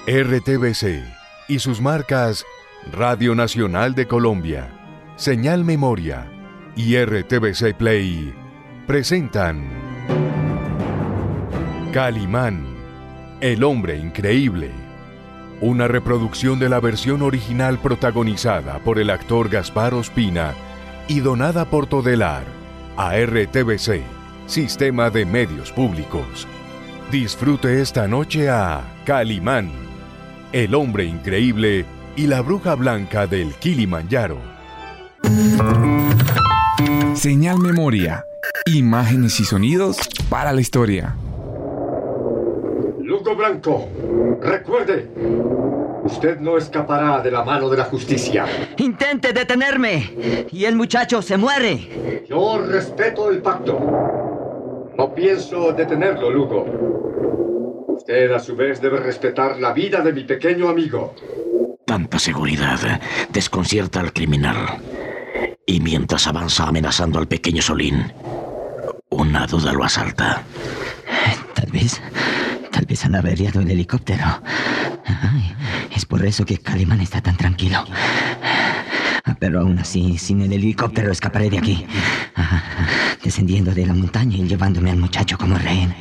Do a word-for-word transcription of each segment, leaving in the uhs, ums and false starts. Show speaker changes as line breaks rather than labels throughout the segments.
R T V C y sus marcas Radio Nacional de Colombia, Señal Memoria y R T V C Play presentan Calimán, el hombre increíble. Una reproducción de la versión original protagonizada por el actor Gaspar Ospina y donada por Todelar a R T V C, Sistema de Medios Públicos. Disfrute esta noche a Calimán, el hombre increíble y la bruja blanca del Kilimanjaro.
Señal Memoria. Imágenes y sonidos para la historia.
Lugo Branco, recuerde, usted no escapará de la mano de la justicia.
Intente detenerme y el muchacho se muere.
Yo respeto el pacto. No pienso detenerlo, Lugo. Usted a su vez debe respetar la vida de mi pequeño amigo.
Tanta seguridad desconcierta al criminal. Y mientras avanza amenazando al pequeño Solín, una duda lo asalta.
Tal vez, tal vez han averiado el helicóptero. Ay, es por eso que Calimán está tan tranquilo. Pero aún así, sin el helicóptero escaparé de aquí. Descendiendo de la montaña y llevándome al muchacho como rehén.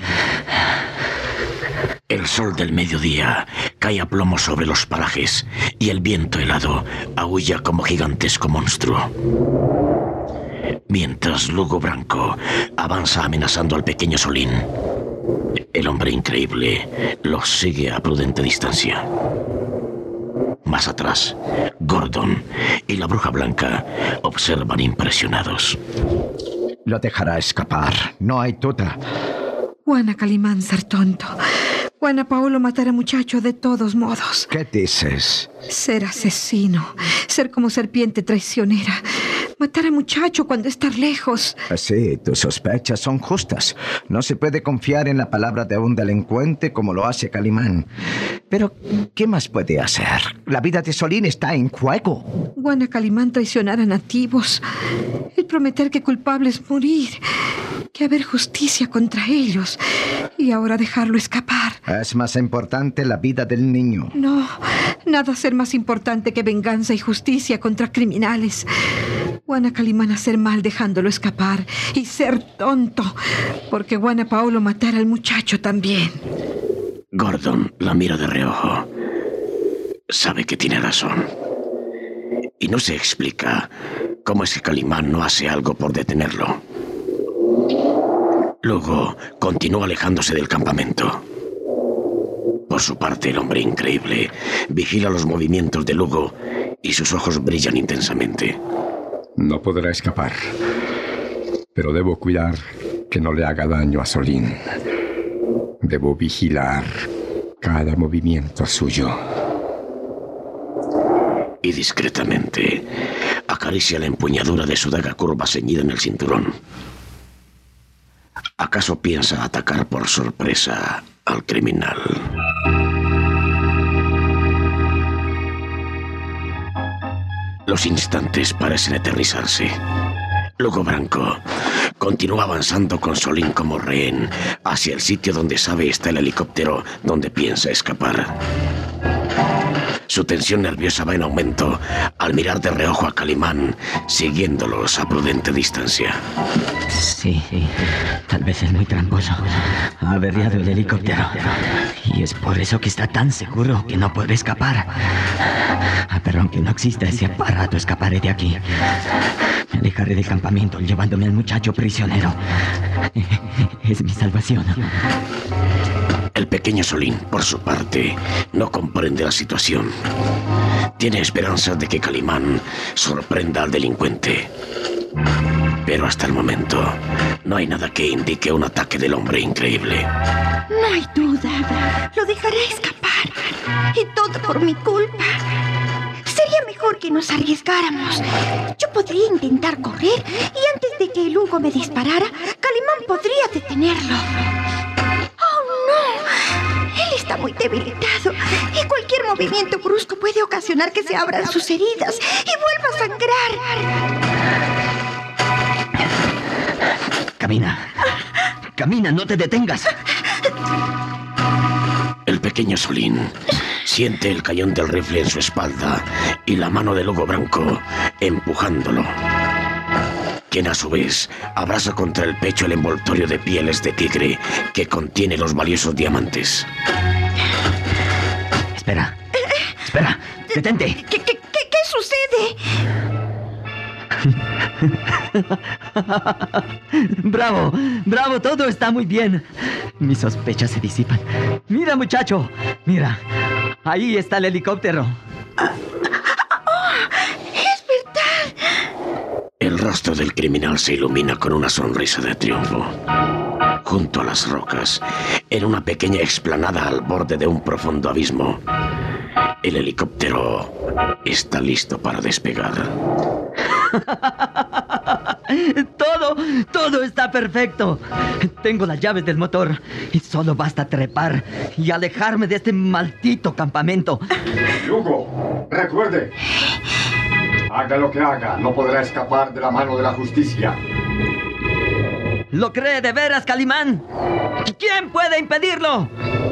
El sol del mediodía cae a plomo sobre los parajes y el viento helado aúlla como gigantesco monstruo. Mientras Lugo Branco avanza amenazando al pequeño Solín, el hombre increíble lo sigue a prudente distancia. Más atrás, Gordon y la bruja blanca observan impresionados.
Lo dejará escapar, no hay duda.
Juana Calimán ser tonto. Juana Paolo matar a muchacho de todos modos.
¿Qué dices?
Ser asesino, ser como serpiente traicionera, matar a muchacho cuando estar lejos.
Sí, tus sospechas son justas. No se puede confiar en la palabra de un delincuente como lo hace Calimán. Pero, ¿qué más puede hacer? La vida de Solín está en juego.
Juana Calimán traicionar a nativos. El prometer que culpables morir. Que haber justicia contra ellos. Y ahora dejarlo escapar.
Es más importante la vida del niño.
No, nada ser más importante que venganza y justicia contra criminales. Juana Calimán hacer mal dejándolo escapar y ser tonto, porque Juana Paolo matara al muchacho también.
Gordon la mira de reojo. Sabe que tiene razón. Y no se explica cómo es que Calimán no hace algo por detenerlo. Luego continúa alejándose del campamento. Por su parte, el hombre increíble vigila los movimientos de Lugo y sus ojos brillan intensamente.
No podrá escapar, pero debo cuidar que no le haga daño a Solín. Debo vigilar cada movimiento suyo.
Y discretamente acaricia la empuñadura de su daga curva ceñida en el cinturón. ¿Acaso piensa atacar por sorpresa al criminal? Los instantes parecen eternizarse. Lugo Branco continúa avanzando con Solín como rehén hacia el sitio donde sabe está el helicóptero donde piensa escapar. Su tensión nerviosa va en aumento al mirar de reojo a Calimán, siguiéndolos a prudente distancia.
Sí, tal vez es muy tramposo. Ha averiado el helicóptero. Y es por eso que está tan seguro que no puede escapar. Pero aunque no exista ese aparato, escaparé de aquí. Me alejaré del campamento llevándome al muchacho prisionero. Es mi salvación.
El pequeño Solín, por su parte, no comprende la situación. Tiene esperanzas de que Calimán sorprenda al delincuente. Pero hasta el momento, no hay nada que indique un ataque del hombre increíble.
No hay duda. Lo dejaré escapar. Y todo por mi culpa. Sería mejor que nos arriesgáramos. Yo podría intentar correr y antes de que el Lugo me disparara, Calimán podría detenerlo. Él está muy debilitado y cualquier movimiento brusco puede ocasionar que se abran sus heridas y vuelva a sangrar.
Camina. Camina, no te detengas.
El pequeño Solín Siente el cañón del rifle en su espalda y la mano de Lugo Branco empujándolo, quien a su vez abraza contra el pecho el envoltorio de pieles de tigre que contiene los valiosos diamantes.
Espera, espera, detente.
¿Qué, qué, qué, qué sucede?
Bravo, bravo, todo está muy bien. Mis sospechas se disipan. Mira, muchacho, mira. Ahí está el helicóptero.
¡Es verdad!
El rostro del criminal se ilumina con una sonrisa de triunfo. Junto a las rocas, en una pequeña explanada al borde de un profundo abismo, el helicóptero está listo para despegar.
Todo, todo está perfecto. Tengo las llaves del motor y solo basta trepar y alejarme de este maldito campamento.
Lugo, recuerde. Haga lo que haga, no podrá escapar de la mano de la justicia.
¿Lo cree de veras, Calimán? ¿Quién puede impedirlo?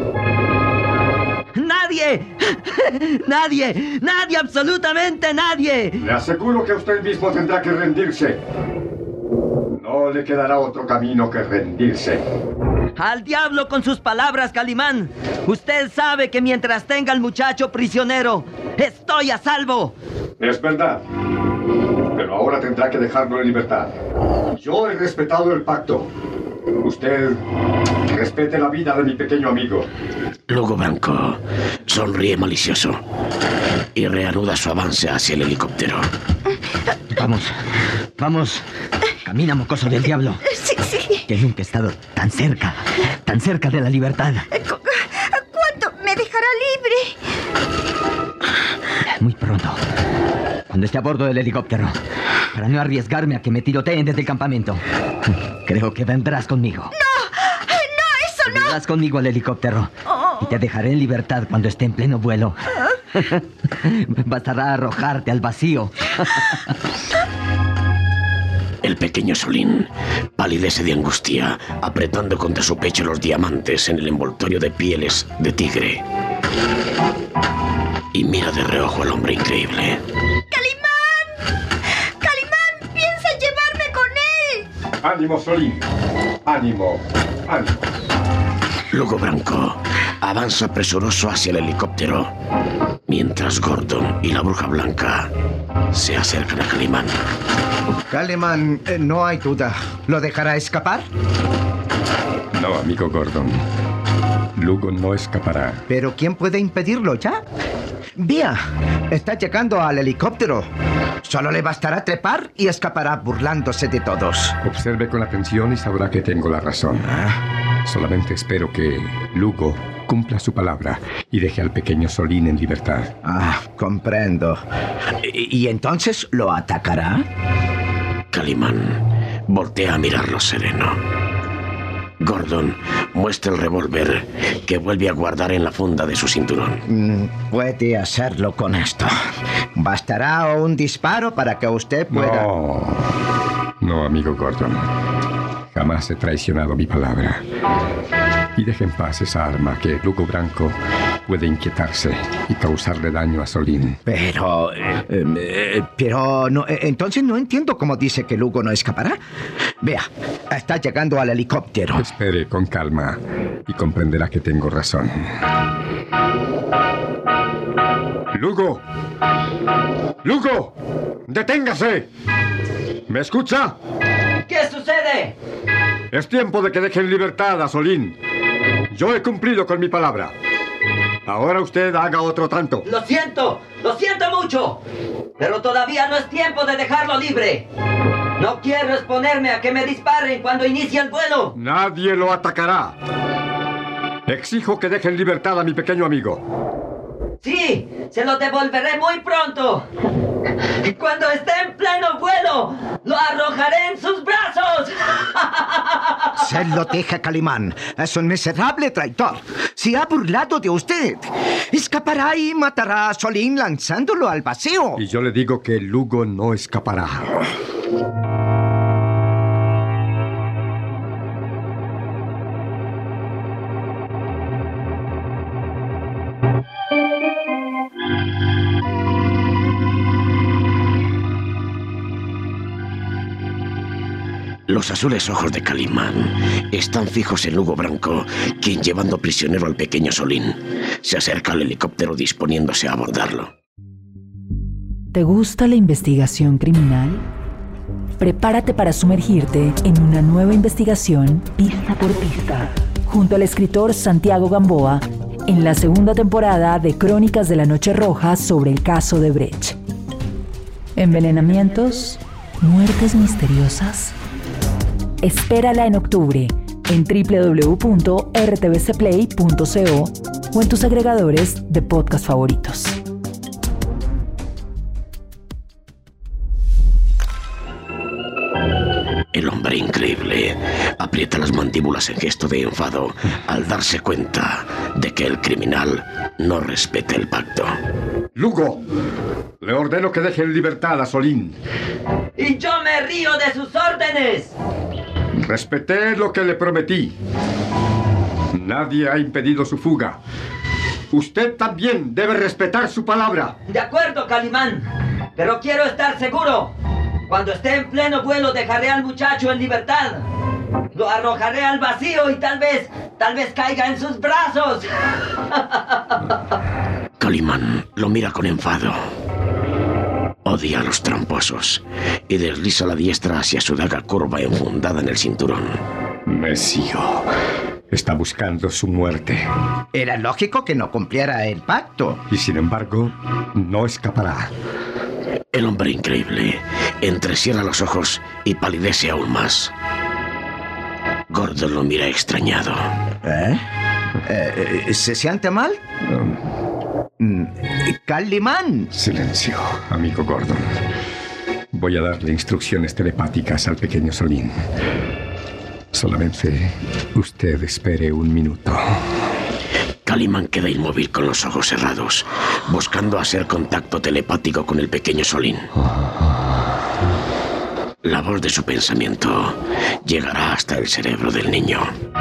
¡Nadie! ¡Nadie! ¡Nadie! ¡Absolutamente nadie!
Le aseguro que usted mismo tendrá que rendirse. No le quedará otro camino que rendirse.
¡Al diablo con sus palabras, Calimán! Usted sabe que mientras tenga al muchacho prisionero, estoy a salvo.
Es verdad. Pero ahora tendrá que dejarlo en libertad. Yo he respetado el pacto. Usted respete la vida de mi pequeño amigo.
Lugo Branco sonríe malicioso y reanuda su avance hacia el helicóptero.
Vamos, vamos. Camina, mocoso del diablo.
Sí, sí.
Que nunca he estado tan cerca, tan cerca de la libertad.
¿Cu- ¿Cuándo me dejará libre?
Muy pronto, cuando esté a bordo del helicóptero, para no arriesgarme a que me tiroteen desde el campamento. Creo que vendrás conmigo.
¡No! ¡No, eso no!
Vendrás conmigo al helicóptero y te dejaré en libertad cuando esté en pleno vuelo. Bastará arrojarte al vacío.
El pequeño Solín palidece de angustia, apretando contra su pecho los diamantes en el envoltorio de pieles de tigre. Y mira de reojo al hombre increíble.
¡Calimán! ¡Calimán! ¡Piensa llevarme con él!
Ánimo, Solín. Ánimo, ánimo.
Lugo Branco avanza presuroso hacia el helicóptero, mientras Gordon y la bruja blanca se acercan a Calimán.
Calimán, eh, no hay duda. ¿Lo dejará escapar?
No, amigo Gordon. Lugo no escapará.
¿Pero quién puede impedirlo ya? Vea, está llegando al helicóptero. Solo le bastará trepar y escapará burlándose de todos.
Observe con atención y sabrá que tengo la razón. Solamente espero que Lugo cumpla su palabra y deje al pequeño Solín en libertad.
Ah, comprendo. ¿Y, y entonces lo atacará?
Calimán voltea a mirarlo sereno. Gordon muestra el revólver que vuelve a guardar en la funda de su cinturón.
Mm, puede hacerlo con esto. Bastará un disparo para que usted pueda...
No, no, amigo Gordon. Jamás he traicionado mi palabra. Y deje en paz esa arma que Lugo Branco puede inquietarse y causarle daño a Solín.
Pero... eh, eh, pero... No, eh, entonces no entiendo cómo dice que Lugo no escapará. Vea, está llegando al helicóptero.
Espere con calma y comprenderá que tengo razón.
¡Lugo! ¡Lugo! ¡Deténgase! ¿Me escucha?
¿Qué sucede?
Es tiempo de que deje en libertad a Solín. Yo he cumplido con mi palabra. Ahora usted haga otro tanto.
Lo siento, lo siento mucho. Pero todavía no es tiempo de dejarlo libre. No quiero exponerme a que me disparen cuando inicie el vuelo.
Nadie lo atacará. Exijo que deje en libertad a mi pequeño amigo.
Sí, se lo devolveré muy pronto. Cuando esté en pleno vuelo, lo arrojaré en sus brazos.
Se lo deja, Calimán. Es un miserable traidor. Se ha burlado de usted. Escapará y matará a Solín lanzándolo al vacío.
Y yo le digo que Lugo no escapará.
Los azules ojos de Calimán están fijos en Lugo Branco, quien, llevando prisionero al pequeño Solín, se acerca al helicóptero disponiéndose a abordarlo.
¿Te gusta la investigación criminal? Prepárate para sumergirte en una nueva investigación pista por pista, junto al escritor Santiago Gamboa, en la segunda temporada de Crónicas de la Noche Roja sobre el caso de Brecht. ¿Envenenamientos? ¿Muertes misteriosas? Espérala en octubre en doble u doble u doble u punto r t v c play punto co o en tus agregadores de podcast favoritos.
El hombre increíble aprieta las mandíbulas en gesto de enfado al darse cuenta de que el criminal no respeta el pacto.
Lugo, le ordeno que deje en libertad a Solín.
¡Y yo me río de sus órdenes!
Respeté lo que le prometí. Nadie ha impedido su fuga. Usted también debe respetar su palabra.
De acuerdo, Calimán. Pero quiero estar seguro. Cuando esté en pleno vuelo, dejaré al muchacho en libertad. Lo arrojaré al vacío y tal vez, tal vez caiga en sus brazos.
Calimán lo mira con enfado. Odia a los tramposos y desliza la diestra hacia su daga curva enfundada en el cinturón.
Mesío está buscando su muerte.
Era lógico que no cumpliera el pacto.
Y sin embargo, no escapará.
El hombre increíble entrecierra los ojos y palidece aún más. Gordon lo mira extrañado.
¿Eh? ¿Eh? ¿Se siente mal? Um. ¡Calimán!
Silencio, amigo Gordon. Voy a darle instrucciones telepáticas al pequeño Solín. Solamente usted espere un minuto.
Calimán queda inmóvil con los ojos cerrados, buscando hacer contacto telepático con el pequeño Solín. La voz de su pensamiento llegará hasta el cerebro del niño.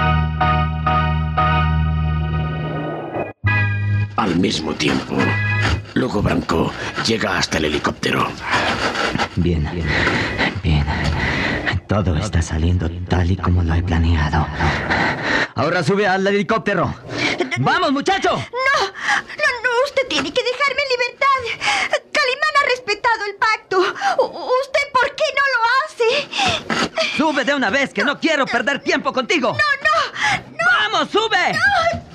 Al mismo tiempo, Lugo Branco llega hasta el helicóptero.
Bien, bien. Todo está saliendo tal y como lo he planeado. Ahora sube al helicóptero. ¡Vamos, muchacho!
No, no, no, usted tiene que dejarme en libertad. Calimán ha respetado el pacto. U- ¿Usted por qué no lo hace?
¡Sube de una vez, que no quiero perder tiempo contigo!
¡No, no! no
¡Vamos, sube!
No.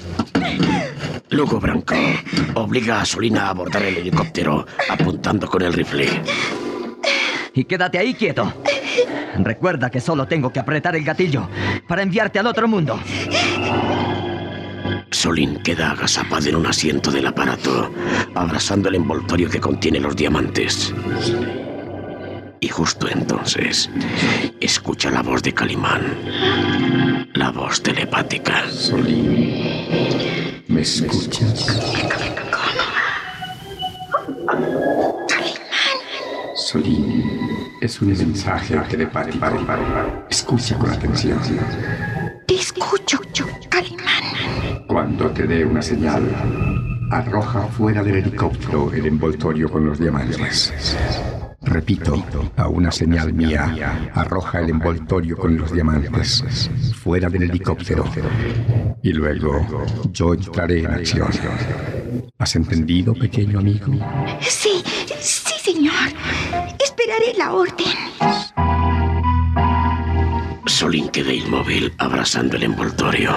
Lugo Branco obliga a Solín a abordar el helicóptero, apuntando con el rifle.
Y quédate ahí quieto. Recuerda que solo tengo que apretar el gatillo para enviarte al otro mundo.
Solín queda agazapado en un asiento del aparato, abrazando el envoltorio que contiene los diamantes. Y justo entonces, escucha la voz de Calimán. La voz telepática.
Solín, ¿me escuchas? Solín, es un mensaje telepático. Escucha con atención.
Te escucho, Calimán.
Cuando te dé una señal, arroja fuera del helicóptero el envoltorio con los diamantes. Repito, a una señal mía, arroja el envoltorio con los diamantes fuera del helicóptero. Y luego yo entraré en acción. ¿Has entendido, pequeño amigo?
Sí, sí, señor. Esperaré la orden.
Solín queda inmóvil, abrazando el envoltorio.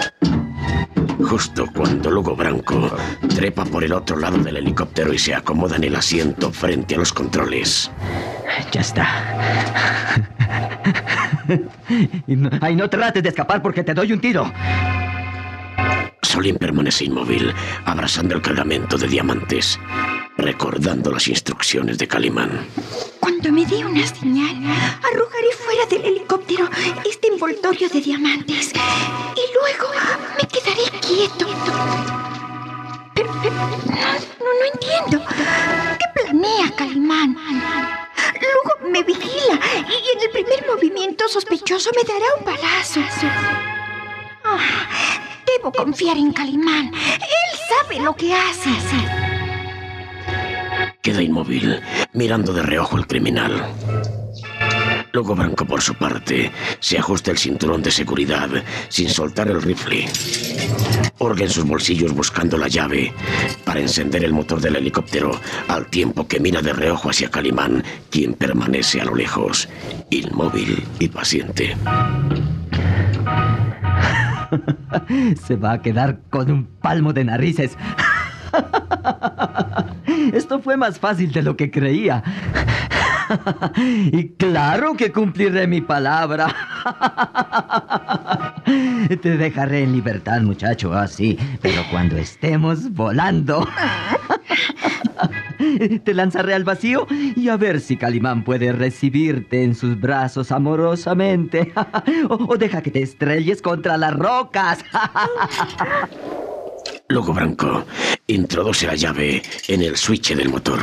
Justo cuando Lugo Branco trepa por el otro lado del helicóptero y se acomoda en el asiento frente a los controles.
Ya está. Y no, ay, no trates de escapar porque te doy un tiro.
Solín permanece inmóvil, abrazando el cargamento de diamantes, recordando las instrucciones de Calimán.
Cuando me dé una señal, arrojaré fuera del helicóptero este envoltorio de diamantes y luego me quedaré quieto. Pero, pero, no, no entiendo. ¿Qué planea Calimán? Luego me vigila y en el primer movimiento sospechoso me dará un balazo. Oh, Debo confiar en Calimán. Él sabe lo que hace.
Queda inmóvil, mirando de reojo al criminal. Luego Branco, por su parte, se ajusta el cinturón de seguridad sin soltar el rifle. Hurga en sus bolsillos buscando la llave para encender el motor del helicóptero, al tiempo que mira de reojo hacia Calimán, quien permanece a lo lejos, inmóvil y paciente.
Se va a quedar con un palmo de narices. Esto fue más fácil de lo que creía. Y claro que cumpliré mi palabra. Te dejaré en libertad, muchacho, así, pero cuando estemos volando. Te lanzaré al vacío y a ver si Calimán puede recibirte en sus brazos amorosamente. o, o deja que te estrelles contra las rocas.
Luego Branco introduce la llave en el switch del motor.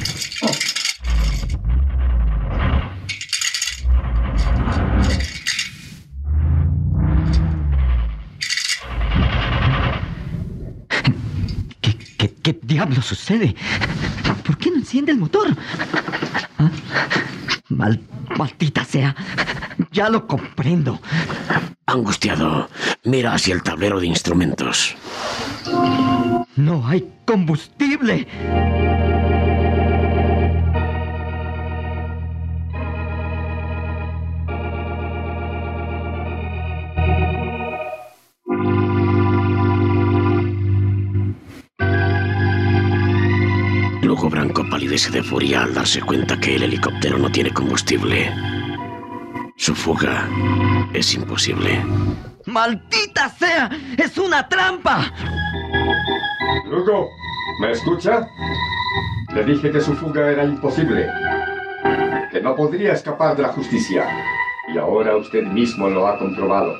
¿Qué, qué, qué diablo sucede? ¿Por qué no enciende el motor? ¿Ah? Mal, maldita sea. Ya lo comprendo.
Angustiado, mira hacia el tablero de instrumentos.
No hay combustible.
Luego Branco palidece de furia al darse cuenta que el helicóptero no tiene combustible. Su fuga es imposible.
¡Maldita sea! ¡Es una trampa!
Lugo, ¿me escucha? Le dije que su fuga era imposible, que no podría escapar de la justicia. Y ahora usted mismo lo ha comprobado.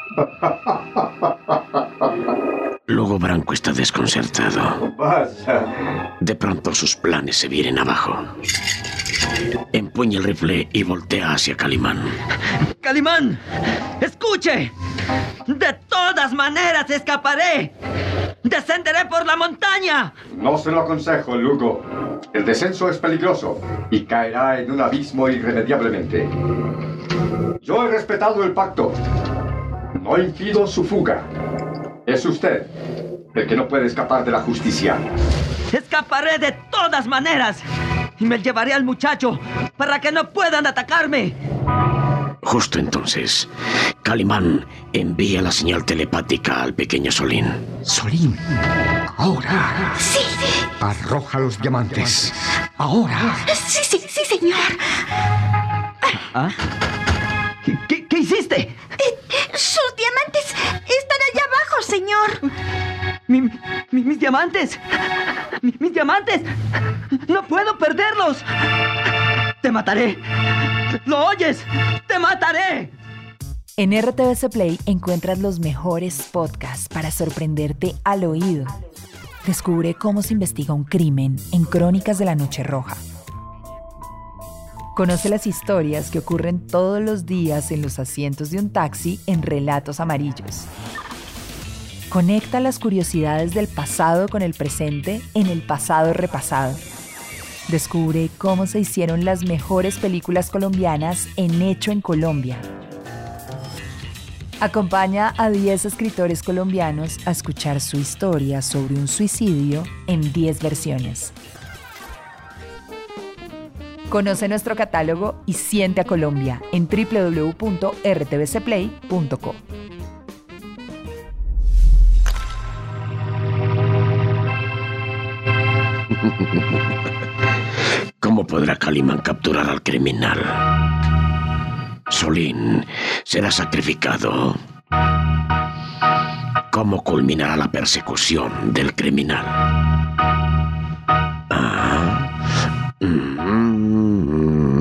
Luego Branco está desconcertado.
Vaya.
De pronto sus planes se vienen abajo. Empuña el rifle y voltea hacia Calimán.
¡Calimán! ¡Escuche! ¡De todas maneras escaparé! ¡Descenderé por la montaña!
No se lo aconsejo, Lugo. El descenso es peligroso y caerá en un abismo irremediablemente. Yo he respetado el pacto. No impido su fuga. Es usted el que no puede escapar de la justicia.
¡Escaparé de todas maneras! Y me llevaré al muchacho para que no puedan atacarme.
Justo entonces, Calimán envía la señal telepática al pequeño Solín.
Solín, ahora.
Sí, sí.
Arroja los diamantes. Ahora.
Sí, sí, sí, señor.
¿Ah? ¿Qué, qué, qué hiciste?
Eh, sus diamantes están allá abajo, señor.
Mi, mi, mis diamantes. Mi, mis diamantes. No puedo perderlos. Te mataré. ¿Lo oyes? ¡Te mataré!
En R T V C Play encuentras los mejores podcasts para sorprenderte al oído. Descubre cómo se investiga un crimen en Crónicas de la Noche Roja. Conoce las historias que ocurren todos los días en los asientos de un taxi en Relatos Amarillos. Conecta las curiosidades del pasado con el presente en El Pasado Repasado. Descubre cómo se hicieron las mejores películas colombianas en Hecho en Colombia. Acompaña a diez escritores colombianos a escuchar su historia sobre un suicidio en diez versiones. Conoce nuestro catálogo y siente a Colombia en doble u doble u doble u punto r t v c play punto co.
¿Cómo podrá Calimán capturar al criminal? Solín será sacrificado. ¿Cómo culminará la persecución del criminal? Ah. Mm.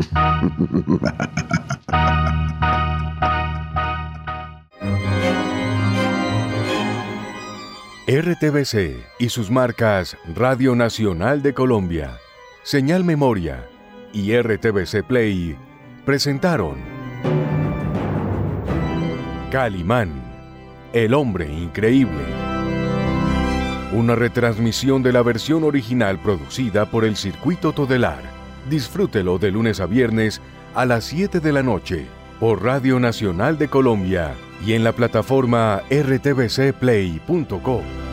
R T V C y sus marcas Radio Nacional de Colombia, Señal Memoria y R T V C Play presentaron Calimán, El hombre increíble. Una retransmisión de la versión original producida por el Circuito Todelar. Disfrútelo de lunes a viernes a las siete de la noche por Radio Nacional de Colombia y en la plataforma r t v c play punto co.